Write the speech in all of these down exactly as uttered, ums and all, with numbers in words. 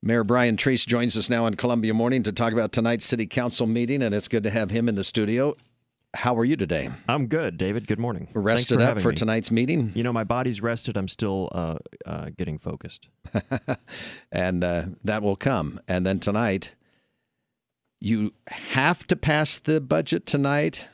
Mayor Brian Treese joins us now on Columbia Morning to talk about tonight's City Council meeting, and it's good to have him in the studio. How are you today? I'm good, David. Good morning. Rested for up for me. tonight's meeting? You know, my body's rested. I'm still uh, uh, getting focused. and uh, that will come. And then tonight, you have to pass the budget tonight?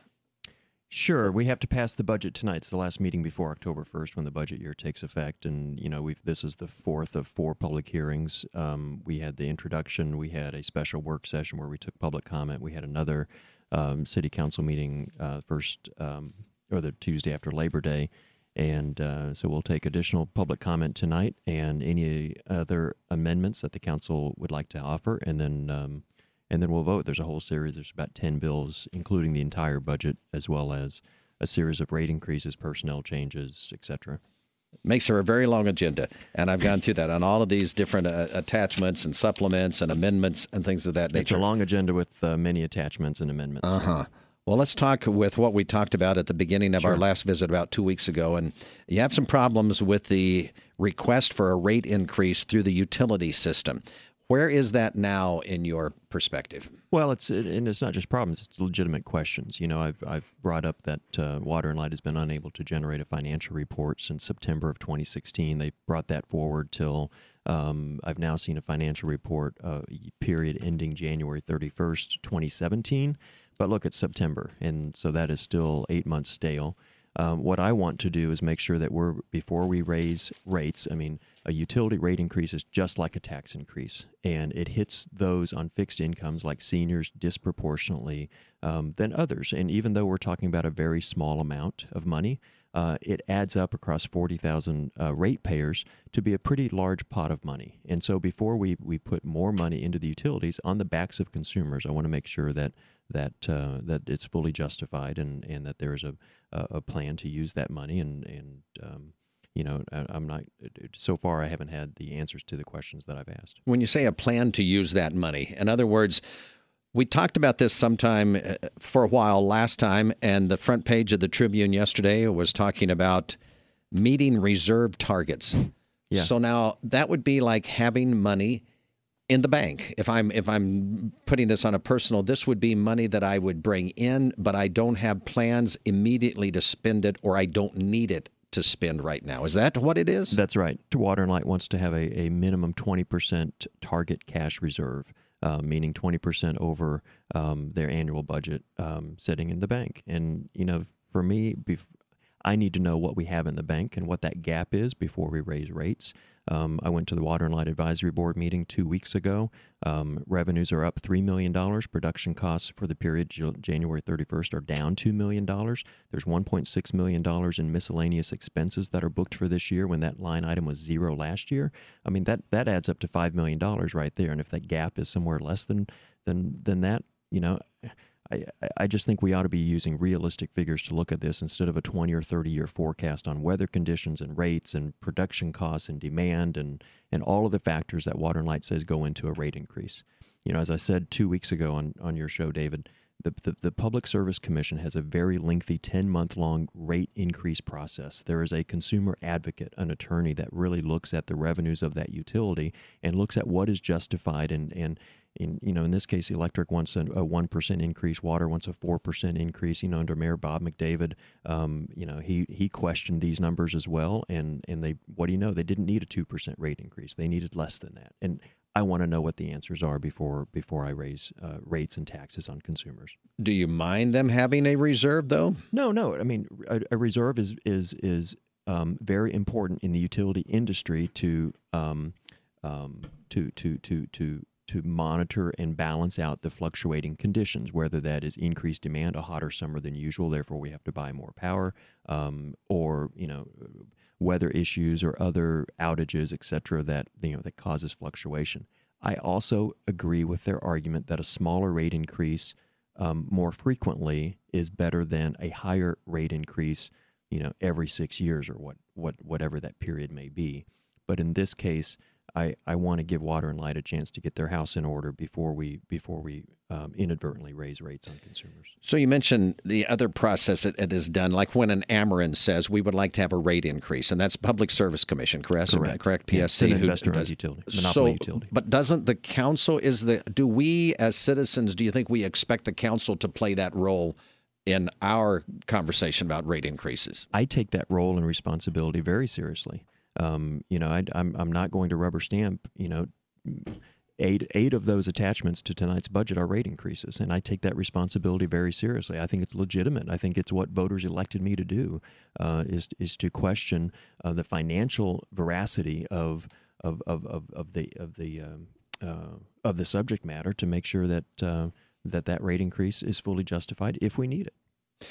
Sure, we have to pass the budget tonight. It's the last meeting before October first when the budget year takes effect. And, you know, we've this is the fourth of four public hearings. Um, we had the introduction. We had a special work session where we took public comment. We had another um, city council meeting uh, first um, or the Tuesday after Labor Day. And uh, so we'll take additional public comment tonight and any other amendments that the council would like to offer. And then um, And then we'll vote. There's a whole series. There's about ten bills, including the entire budget, as well as a series of rate increases, personnel changes, et cetera. Makes for a very long agenda. And I've gone through that on all of these different uh, attachments and supplements and amendments and things of that nature. It's a long agenda with uh, many attachments and amendments. Uh-huh. Well, let's talk with what we talked about at the beginning of Sure. our last visit about two weeks ago. And you have some problems with the request for a rate increase through the utility system. Where is that now in your perspective? Well, it's and it's not just problems; it's legitimate questions. You know, I've I've brought up that uh, Water and Light has been unable to generate a financial report since September of twenty sixteen. They brought that forward till um, I've now seen a financial report uh, period ending January thirty-first, twenty seventeen. But look, it's September, and so that is still eight months stale. Um, what I want to do is make sure that we're before we raise rates. I mean, a utility rate increase is just like a tax increase, and it hits those on fixed incomes like seniors disproportionately um, than others. And even though we're talking about a very small amount of money, uh, it adds up across forty thousand uh, ratepayers to be a pretty large pot of money. And so before we, we put more money into the utilities on the backs of consumers, I want to make sure that that uh, that it's fully justified and, and that there's a, a plan to use that money. And, and um, you know, I, I'm not, so far I haven't had the answers to the questions that I've asked. When you say a plan to use that money, in other words, we talked about this sometime for a while last time, and the front page of the Tribune yesterday was talking about meeting reserve targets. Yeah. So now that would be like having money in the bank. If I'm if I'm putting this on a personal, this would be money that I would bring in, but I don't have plans immediately to spend it, or I don't need it to spend right now. Is that what it is? That's right. Water and Light wants to have a, a minimum twenty percent target cash reserve, uh, meaning twenty percent over um, their annual budget um, sitting in the bank. And, you know, for me, bef- I need to know what we have in the bank and what that gap is before we raise rates. Um, I went to the Water and Light Advisory Board meeting two weeks ago. Um, revenues are up three million dollars. Production costs for the period J- January thirty-first are down two million dollars. There's one point six million dollars in miscellaneous expenses that are booked for this year when that line item was zero last year. I mean, that, that adds up to five million dollars right there. And if that gap is somewhere less than, than, than that, you know, I, I just think we ought to be using realistic figures to look at this instead of a twenty or thirty year forecast on weather conditions and rates and production costs and demand and, and all of the factors that Water and Light says go into a rate increase. You know, as I said two weeks ago on, on your show, David, the, the, the Public Service Commission has a very lengthy ten month long rate increase process. There is a consumer advocate, an attorney that really looks at the revenues of that utility and looks at what is justified and, and In you know, in this case, electric wants a, a one percent increase. Water wants a four percent increase. You know, under Mayor Bob McDavid, um, you know, he he questioned these numbers as well. And and they, what do you know? They didn't need a two percent rate increase. They needed less than that. And I want to know what the answers are before before I raise uh, rates and taxes on consumers. Do you mind them having a reserve, though? No, no. I mean, a, a reserve is is is um, very important in the utility industry to um, um, to to to to. to monitor and balance out the fluctuating conditions, whether that is increased demand, a hotter summer than usual, therefore we have to buy more power, um, or, you know, weather issues or other outages, et cetera, that, you know, that causes fluctuation. I also agree with their argument that a smaller rate increase um, more frequently is better than a higher rate increase, you know, every six years or what, what whatever that period may be. But in this case, I, I want to give Water and Light a chance to get their house in order before we before we um, inadvertently raise rates on consumers. So you mentioned the other process that it is done, like when an Ameren says we would like to have a rate increase, and that's Public Service Commission, correct? Correct. Correct. P S C. Yeah, it's an who investor-owned does- utility, monopoly so, utility. But doesn't the council is the do we as citizens? Do you think we expect the council to play that role in our conversation about rate increases? I take that role and responsibility very seriously. Um, you know, I, I'm I'm not going to rubber stamp. You know, eight eight of those attachments to tonight's budget are rate increases, and I take that responsibility very seriously. I think it's legitimate. I think it's what voters elected me to do, uh, is is to question uh, the financial veracity of of of of, of the of the um, uh, of the subject matter, to make sure that uh, that that rate increase is fully justified if we need it.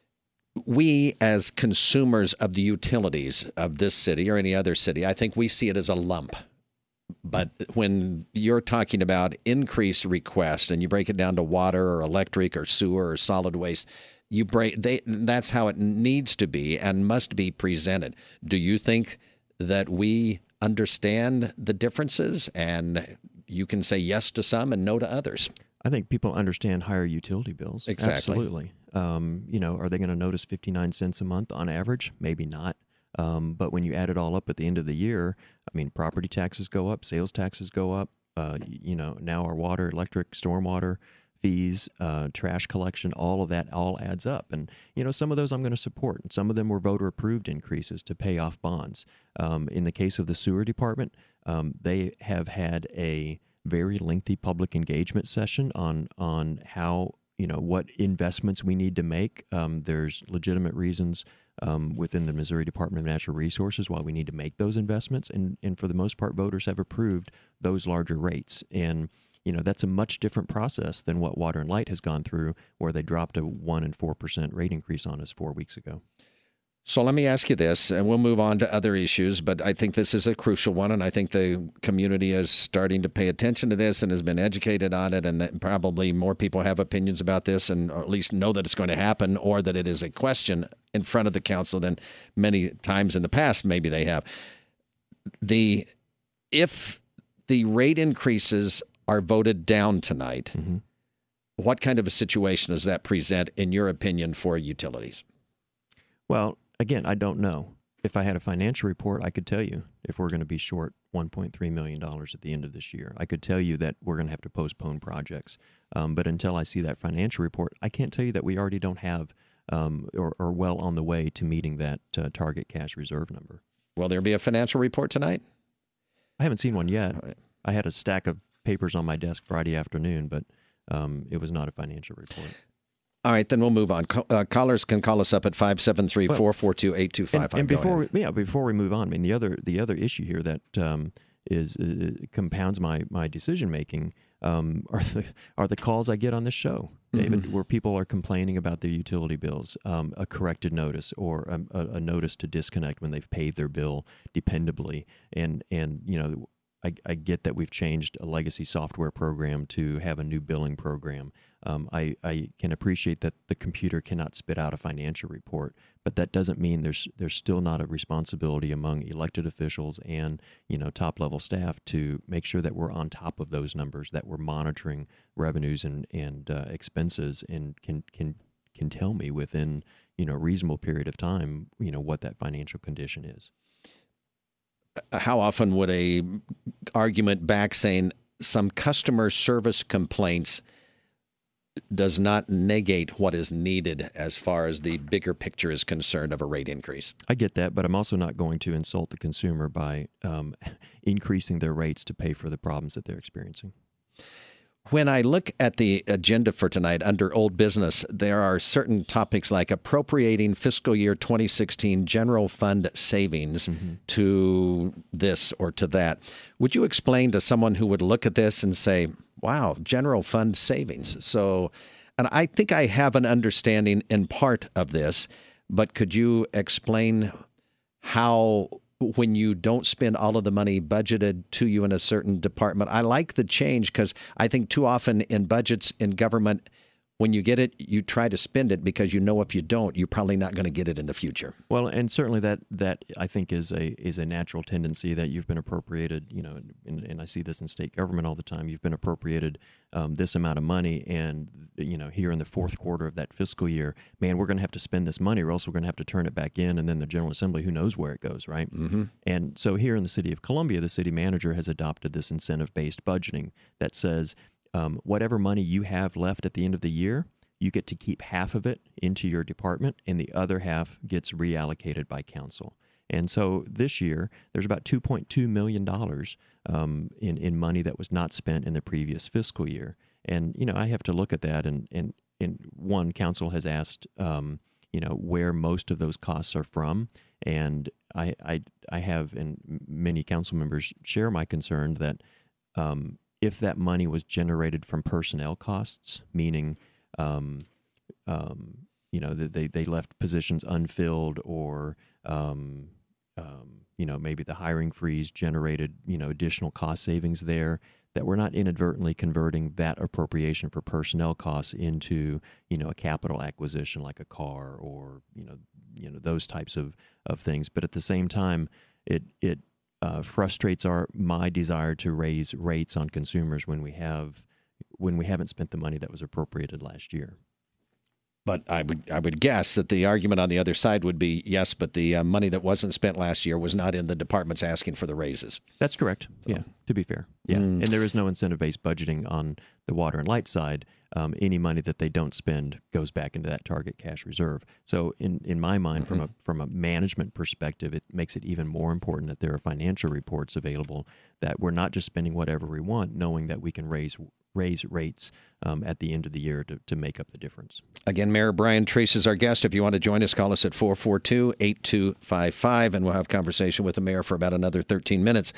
We, as consumers of the utilities of this city or any other city, I think we see it as a lump. But when you're talking about increased requests and you break it down to water or electric or sewer or solid waste, you break they that's how it needs to be and must be presented. Do you think that we understand the differences and you can say yes to some and no to others? I think people understand higher utility bills. Exactly. Absolutely. Um, you know, are they going to notice fifty-nine cents a month on average? Maybe not. Um, but when you add it all up at the end of the year, I mean, property taxes go up, sales taxes go up. Uh, you know, now our water, electric, stormwater fees, uh, trash collection, all of that all adds up. And, you know, some of those I'm going to support. And some of them were voter-approved increases to pay off bonds. Um, in the case of the sewer department, um, they have had a very lengthy public engagement session on on how, you know, what investments we need to make. Um, there's legitimate reasons um, within the Missouri Department of Natural Resources why we need to make those investments. And, and for the most part, voters have approved those larger rates. And, you know, that's a much different process than what Water and Light has gone through, where they dropped a one and four percent rate increase on us four weeks ago. So let me ask you this, and we'll move on to other issues, but I think this is a crucial one, and I think the community is starting to pay attention to this and has been educated on it, and that probably more people have opinions about this and or at least know that it's going to happen or that it is a question in front of the council than many times in the past maybe they have. The if the rate increases are voted down tonight, mm-hmm. what kind of a situation does that present, in your opinion, for utilities? Well, again, I don't know. If I had a financial report, I could tell you if we're going to be short one point three million dollars at the end of this year. I could tell you that we're going to have to postpone projects. Um, but until I see that financial report, I can't tell you that we already don't have um, or are well on the way to meeting that uh, target cash reserve number. Will there be a financial report tonight? I haven't seen one yet. I had a stack of papers on my desk Friday afternoon, but um, it was not a financial report. All right, then we'll move on. Uh, callers can call us up at five seven three, four four two, eight two five five. And, and before we, yeah, before we move on, I mean the other the other issue here that um, is uh, compounds my my decision making um, are the are the calls I get on this show, David, mm-hmm. where people are complaining about their utility bills, um, a corrected notice or a, a notice to disconnect when they've paid their bill dependably, and and you know. I, I get that we've changed a legacy software program to have a new billing program. Um, I, I can appreciate that the computer cannot spit out a financial report, but that doesn't mean there's there's still not a responsibility among elected officials and you know top level staff to make sure that we're on top of those numbers, that we're monitoring revenues and and uh, expenses, and can can can tell me within you know a reasonable period of time you know what that financial condition is. How often would a argument back saying some customer service complaints does not negate what is needed as far as the bigger picture is concerned of a rate increase? I get that, but I'm also not going to insult the consumer by um, increasing their rates to pay for the problems that they're experiencing. When I look at the agenda for tonight under old business, there are certain topics like appropriating fiscal year twenty sixteen general fund savings mm-hmm. to this or to that. Would you explain to someone who would look at this and say, wow, general fund savings? So, and I think I have an understanding in part of this, but could you explain how, when you don't spend all of the money budgeted to you in a certain department? I like the change because I think too often in budgets in government, when you get it, you try to spend it because you know if you don't, you're probably not going to get it in the future. Well, and certainly that that I think is a is a natural tendency that you've been appropriated. You know, and, and I see this in state government all the time. You've been appropriated um, this amount of money, and you know, here in the fourth quarter of that fiscal year, man, we're going to have to spend this money, or else we're going to have to turn it back in, and then the General Assembly, who knows where it goes, right? Mm-hmm. And so here in the city of Columbia, the city manager has adopted this incentive-based budgeting that says, Um, whatever money you have left at the end of the year, you get to keep half of it into your department, and the other half gets reallocated by council. And so this year, there's about two point two million dollars um, in, in money that was not spent in the previous fiscal year. And, you know, I have to look at that, and, and, and one, council has asked, um, you know, where most of those costs are from. And I, I, I have, and many council members share my concern that um, if that money was generated from personnel costs, meaning, um, um, you know, that they, they left positions unfilled, or, um, um, you know, maybe the hiring freeze generated, you know, additional cost savings there, that we're not inadvertently converting that appropriation for personnel costs into, you know, a capital acquisition like a car, or, you know, you know, those types of, of things. But at the same time, it, it, Uh, frustrates our my desire to raise rates on consumers when we have when we haven't spent the money that was appropriated last year. But I would I would guess that the argument on the other side would be, yes, but the uh, money that wasn't spent last year was not in the departments asking for the raises. That's correct. So. Yeah, to be fair. Yeah, mm. And there is no incentive-based budgeting on the water and light side. Um, any money that they don't spend goes back into that target cash reserve. So in, in my mind, mm-hmm. from a from a management perspective, it makes it even more important that there are financial reports available, that we're not just spending whatever we want, knowing that we can raise raise rates um, at the end of the year to, to make up the difference. Again, Mayor Brian Treese is our guest. If you want to join us, call us at four four two, eight two five five, and we'll have conversation with the mayor for about another thirteen minutes.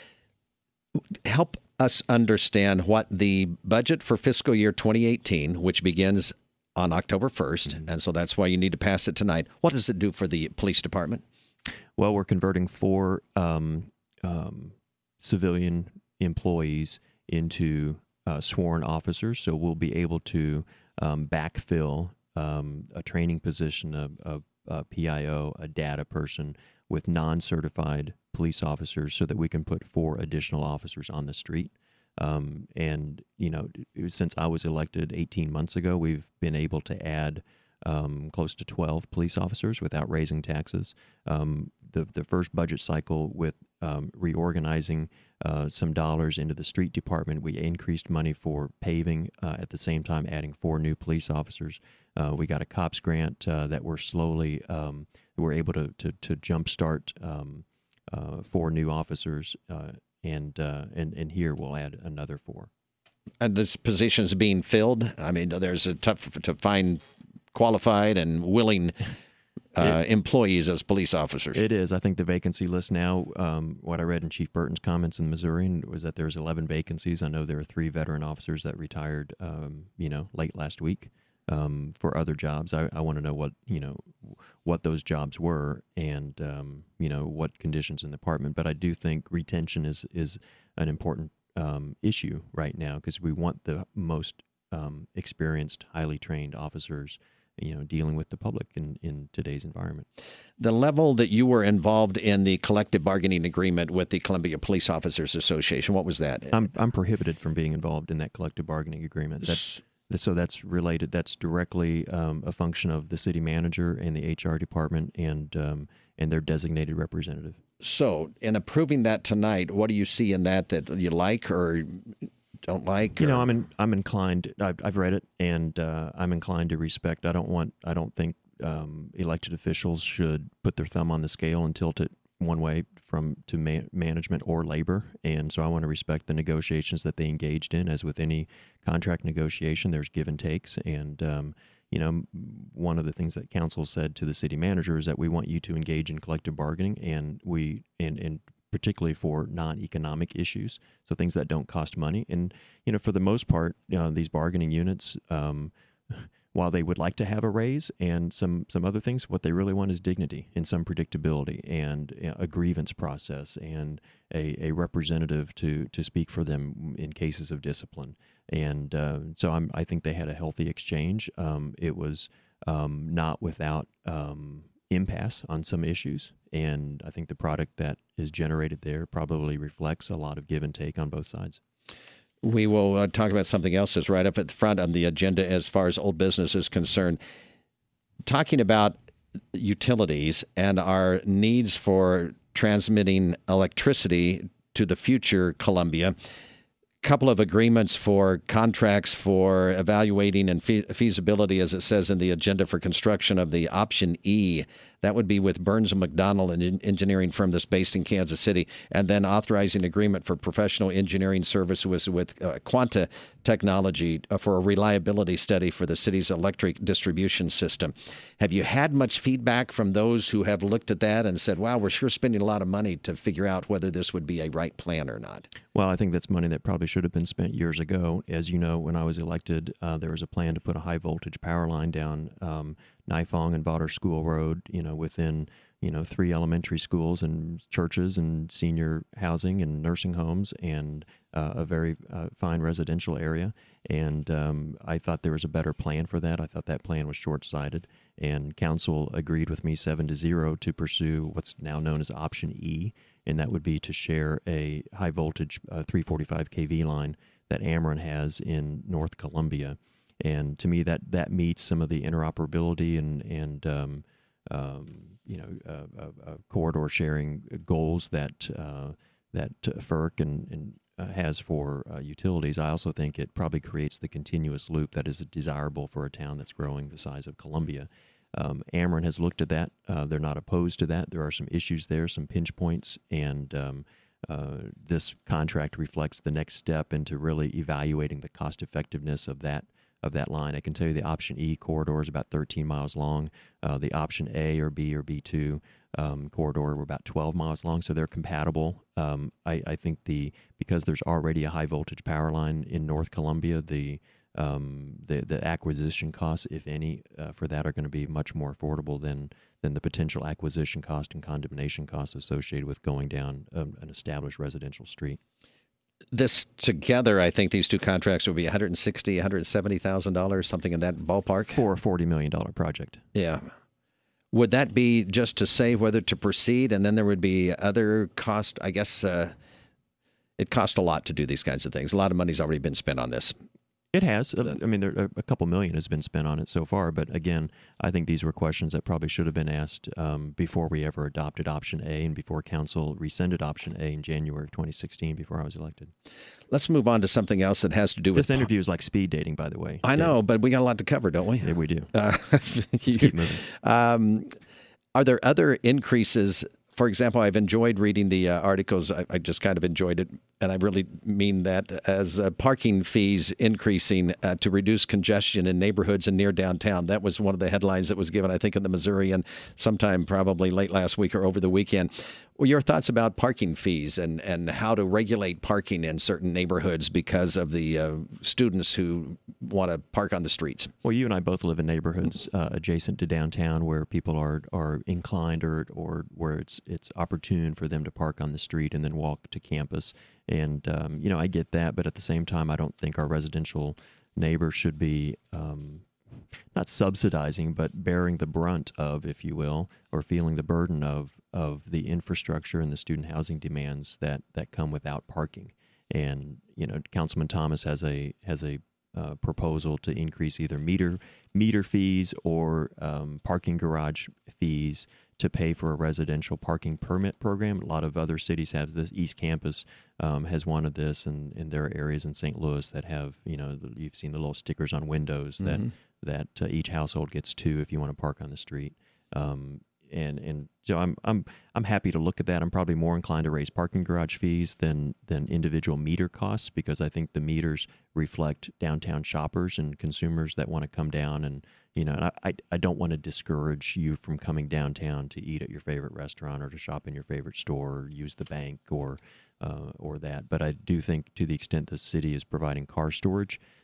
Help us understand what the budget for fiscal year twenty eighteen, which begins on October first, mm-hmm. and so that's why you need to pass it tonight. What does it do for the police department? Well, we're converting four um, um, civilian employees into uh, sworn officers, so we'll be able to um, backfill um, a training position, a, a, a P I O, a data person, with non-certified police officers, so that we can put four additional officers on the street. Um, and, you know, since I was elected eighteen months ago, we've been able to add um, close to twelve police officers without raising taxes. Um, the, the first budget cycle, with um, reorganizing uh, some dollars into the street department, we increased money for paving, uh, at the same time adding four new police officers. Uh, we got a COPS grant uh, that we're slowly, um, we're able to, to, to jumpstart um, uh, four new officers, uh, and, uh, and, and here we'll add another four. And this position is being filled? I mean, there's a tough to find qualified and willing uh, it, employees as police officers. It is. I think the vacancy list now, um, what I read in Chief Burton's comments in the Missourian was that there's eleven vacancies. I know there are three veteran officers that retired, um, you know, late last week. Um, for other jobs. I, I want to know what, you know, what those jobs were, and, um, you know, what conditions in the department. But I do think retention is, is an important um, issue right now, because we want the most um, experienced, highly trained officers, you know, dealing with the public in, in today's environment. The level that you were involved in the collective bargaining agreement with the Columbia Police Officers Association, what was that? I'm, I'm prohibited from being involved in that collective bargaining agreement. That's So that's related. That's directly um, a function of the city manager and the H R department, and um, and their designated representative. So, in approving that tonight, what do you see in that that you like or don't like? You or? know, I'm in, I'm inclined. I've, I've read it, and uh, I'm inclined to respect. I don't want. I don't think um, elected officials should put their thumb on the scale and tilt it one way from to ma- management or labor, and so I want to respect the negotiations that they engaged in. As with any contract negotiation, there's give and takes, and um, you know, one of the things that council said to the city manager is that we want you to engage in collective bargaining, and we and and particularly for non-economic issues, so things that don't cost money. And you know, for the most part, you know, these bargaining units, um, while they would like to have a raise and some some other things, what they really want is dignity and some predictability and a grievance process and a, a representative to to speak for them in cases of discipline. And uh, so I'm, I think they had a healthy exchange. Um, it was um, not without um, impasse on some issues, and I think the product that is generated there probably reflects a lot of give and take on both sides. We will uh, talk about something else that's right up at the front on the agenda as far as old business is concerned. Talking about utilities and our needs for transmitting electricity to the future Columbia. Couple of agreements for contracts for evaluating and fe- feasibility, as it says in the agenda, for construction of the option E. That would be with Burns and McDonnell, an engineering firm that's based in Kansas City, and then authorizing agreement for professional engineering services with uh, Quanta Technology uh, for a reliability study for the city's electric distribution system. Have you had much feedback from those who have looked at that and said, wow, we're sure spending a lot of money to figure out whether this would be a right plan or not? Well, I think that's money that probably should have been spent years ago. As you know, when I was elected, uh, there was a plan to put a high-voltage power line down um, Nifong and Botter School Road, you know, within, you know, three elementary schools and churches and senior housing and nursing homes and uh, a very uh, fine residential area. And um, I thought there was a better plan for that. I thought that plan was short-sighted. And council agreed with me seven to zero to pursue what's now known as option E, and that would be to share a high-voltage uh, three forty-five k V line that Ameren has in North Columbia. And to me, that, that meets some of the interoperability and and um, um, you know uh, uh, uh, corridor sharing goals that uh, that uh, FERC and, and uh, has for uh, utilities. I also think it probably creates the continuous loop that is desirable for a town that's growing the size of Columbia. Um, Ameren has looked at that. Uh, they're not opposed to that. There are some issues there, some pinch points, and um, uh, this contract reflects the next step into really evaluating the cost effectiveness of that of that line. I can tell you the option E corridor is about thirteen miles long. Uh, the option A or B or B two um, corridor were about twelve miles long, so they're compatible. Um, I, I think the because there's already a high voltage power line in North Columbia, the um, the, the acquisition costs, if any, uh, for that are going to be much more affordable than than the potential acquisition cost and condemnation costs associated with going down um, an established residential street. This together, I think these two contracts would be one hundred sixty thousand dollars, one hundred seventy thousand dollars, something in that ballpark. For a forty million dollars project. Yeah. Would that be just to say whether to proceed, and then there would be other cost? I guess uh, it costs a lot to do these kinds of things. A lot of money's already been spent on this. It has. I mean, there, a couple million has been spent on it so far. But again, I think these were questions that probably should have been asked um, before we ever adopted option A and before council rescinded option A in January of twenty sixteen before I was elected. Let's move on to something else that has to do with... This interview is like speed dating, by the way. I know, yeah. But we got a lot to cover, don't we? Yeah, we do. Uh, Let's keep moving. Um, are there other increases? For example, I've enjoyed reading the uh, articles. I, I just kind of enjoyed it, and I really mean that as uh, parking fees increasing uh, to reduce congestion in neighborhoods and near downtown. That was one of the headlines that was given, I think, in the Missourian sometime probably late last week or over the weekend. Well, your thoughts about parking fees and, and how to regulate parking in certain neighborhoods because of the uh, students who want to park on the streets? Well, you and I both live in neighborhoods uh, adjacent to downtown where people are are inclined or or where it's it's opportune for them to park on the street and then walk to campus. And um, you know, I get that, but at the same time, I don't think our residential neighbors should be um, not subsidizing, but bearing the brunt of, if you will, or feeling the burden of of the infrastructure and the student housing demands that, that come without parking. And you know, Councilman Thomas has a has a uh, proposal to increase either meter meter fees or um, parking garage fees to pay for a residential parking permit program. A lot of other cities have this. East Campus um, has wanted this, and, and there are areas in Saint Louis that have, you know, you've seen the little stickers on windows that mm-hmm. that uh, each household gets two if you want to park on the street. Um, and and so I'm I'm I'm happy to look at that. I'm probably more inclined to raise parking garage fees than than individual meter costs, because I think the meters reflect downtown shoppers and consumers that want to come down. And you know, and I I don't want to discourage you from coming downtown to eat at your favorite restaurant or to shop in your favorite store or use the bank or uh, or that. But I do think to the extent the city is providing car storage,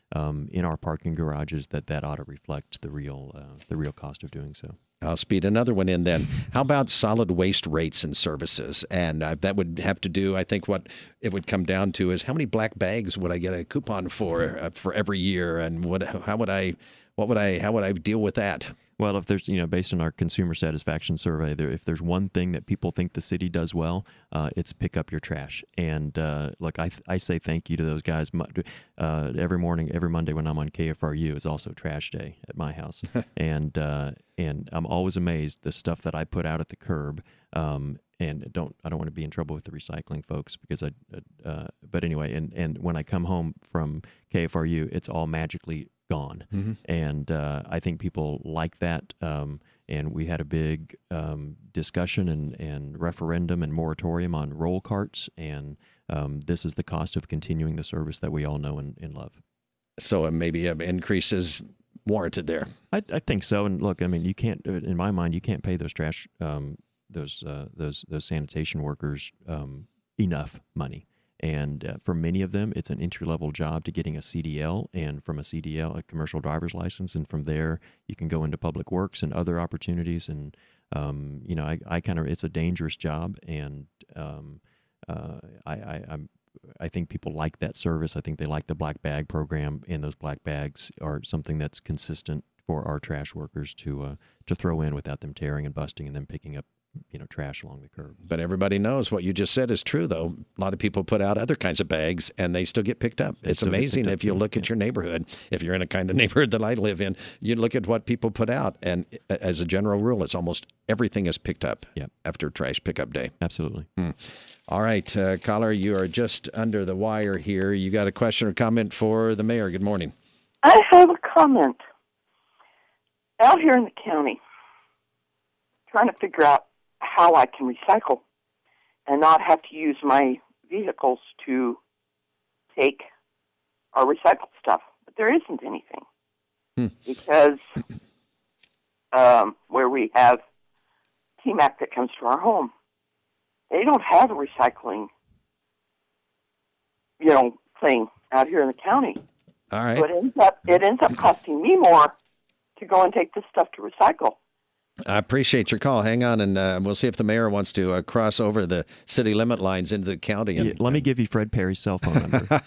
um, in our parking garages, that that ought to reflect the real uh, the real cost of doing so. I'll speed another one in then. How about solid waste rates and services? And uh, that would have to do, I think what it would come down to is how many black bags would I get a coupon for uh, for every year? And what, how would I, what would I, how would I deal with that? Well, if there's, you know, based on our consumer satisfaction survey, there, if there's one thing that people think the city does well, uh, it's pick up your trash. And uh, look, I I say thank you to those guys. Uh, every morning, every Monday when I'm on K F R U is also trash day at my house, and uh, and I'm always amazed the stuff that I put out at the curb. Um, and don't I don't want to be in trouble with the recycling folks because I, uh, but anyway, and and when I come home from K F R U, it's all magically gone. Mm-hmm. And uh, I think people like that. Um, and we had a big um, discussion and, and referendum and moratorium on roll carts. And um, this is the cost of continuing the service that we all know and, and love. So uh, maybe an increase is warranted there. I, I think so. And look, I mean, you can't, in my mind, you can't pay those trash, um, those, uh, those, those sanitation workers um, enough money. And uh, for many of them, it's an entry-level job to getting a C D L, and from a C D L, a commercial driver's license, and from there, you can go into public works and other opportunities. And um, you know, I, I kind of it's a dangerous job, and um, uh, I, I, I'm, I think people like that service. I think they like the black bag program, and those black bags are something that's consistent for our trash workers to uh, to throw in without them tearing and busting, and then picking up, you know, trash along the curb. But everybody knows what you just said is true, though. A lot of people put out other kinds of bags, and they still get picked up. They it's amazing if you look at your neighborhood. If you're in a kind of neighborhood that I live in, you look at what people put out, and as a general rule, it's almost everything is picked up yep. after trash pickup day. Absolutely. Hmm. All right, uh, caller, you are just under the wire here. You got a question or comment for the mayor. Good morning. I have a comment. Out here in the county, trying to figure out how I can recycle and not have to use my vehicles to take our recycled stuff. But there isn't anything. Hmm. Because um, where we have T MAC that comes to our home, they don't have a recycling, you know, thing out here in the county. All right. So it ends up, it ends up costing me more to go and take this stuff to recycle. I appreciate your call. Hang on, and uh, we'll see if the mayor wants to uh, cross over the city limit lines into the county. And, yeah, let me give you Fred Perry's cell phone number.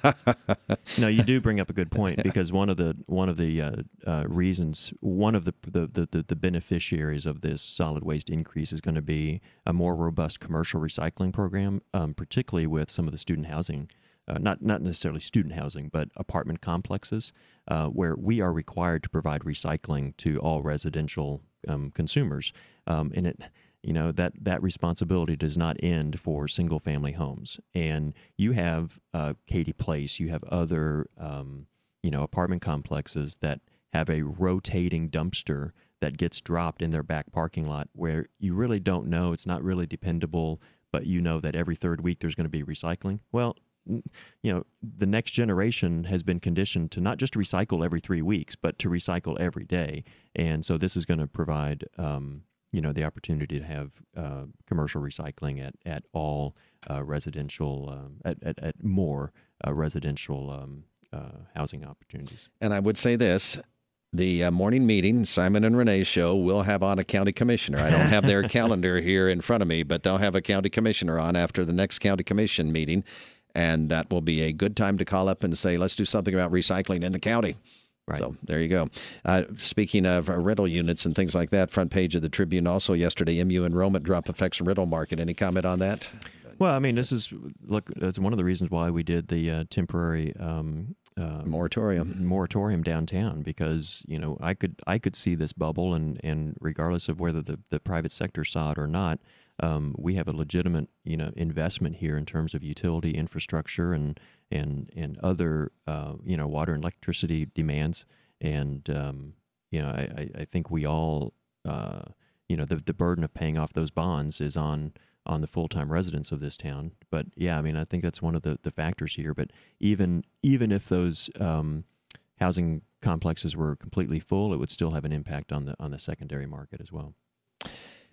No, you do bring up a good point, because one of the one of the uh, uh, reasons, one of the the, the the beneficiaries of this solid waste increase is going to be a more robust commercial recycling program, um, particularly with some of the student housing. Uh, not not necessarily student housing, but apartment complexes, uh, where we are required to provide recycling to all residential um, consumers, um, and it, you know, that that responsibility does not end for single family homes. And you have uh, Katy Place, you have other um, you know apartment complexes that have a rotating dumpster that gets dropped in their back parking lot, where you really don't know, it's not really dependable, but you know that every third week there's going to be recycling. Well, you know, the next generation has been conditioned to not just recycle every three weeks, but to recycle every day. And so this is going to provide, um, you know, the opportunity to have uh, commercial recycling at, at all uh, residential, um, at, at, at more uh, residential um, uh, housing opportunities. And I would say this. The uh, morning meeting, Simon and Renee's show, will have on a county commissioner. I don't have their calendar here in front of me, but they'll have a county commissioner on after the next county commission meeting. And that will be a good time to call up and say, let's do something about recycling in the county. Right. So there you go. Uh, speaking of uh, rental units and things like that, front page of the Tribune also yesterday, M U enrollment drop affects rental market. Any comment on that? Well, I mean, this is, look, that's one of the reasons why we did the uh, temporary um, uh, moratorium moratorium downtown, because, you know, I could I could see this bubble, and, and regardless of whether the, the private sector saw it or not, um, we have a legitimate, you know, investment here in terms of utility infrastructure and and and other, uh, you know, water and electricity demands. And, um, you know, I, I think we all, uh, you know, the, the burden of paying off those bonds is on on the full-time residents of this town. But yeah, I mean, I think that's one of the, the factors here. But even even if those um, housing complexes were completely full, it would still have an impact on the on the secondary market as well.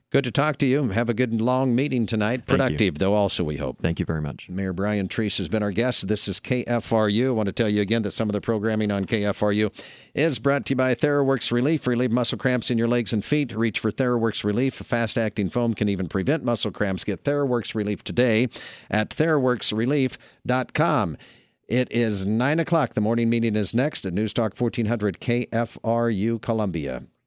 Good to talk to you. Have a good long meeting tonight. Productive, though, also, we hope. Thank you very much. Mayor Brian Treese has been our guest. This is K F R U. I want to tell you again that some of the programming on K F R U is brought to you by TheraWorks Relief. Relieve muscle cramps in your legs and feet. Reach for TheraWorks Relief. Fast-acting foam can even prevent muscle cramps. Get TheraWorks Relief today at theraworks relief dot com. It is nine o'clock. The morning meeting is next at News Talk fourteen hundred K F R U Columbia.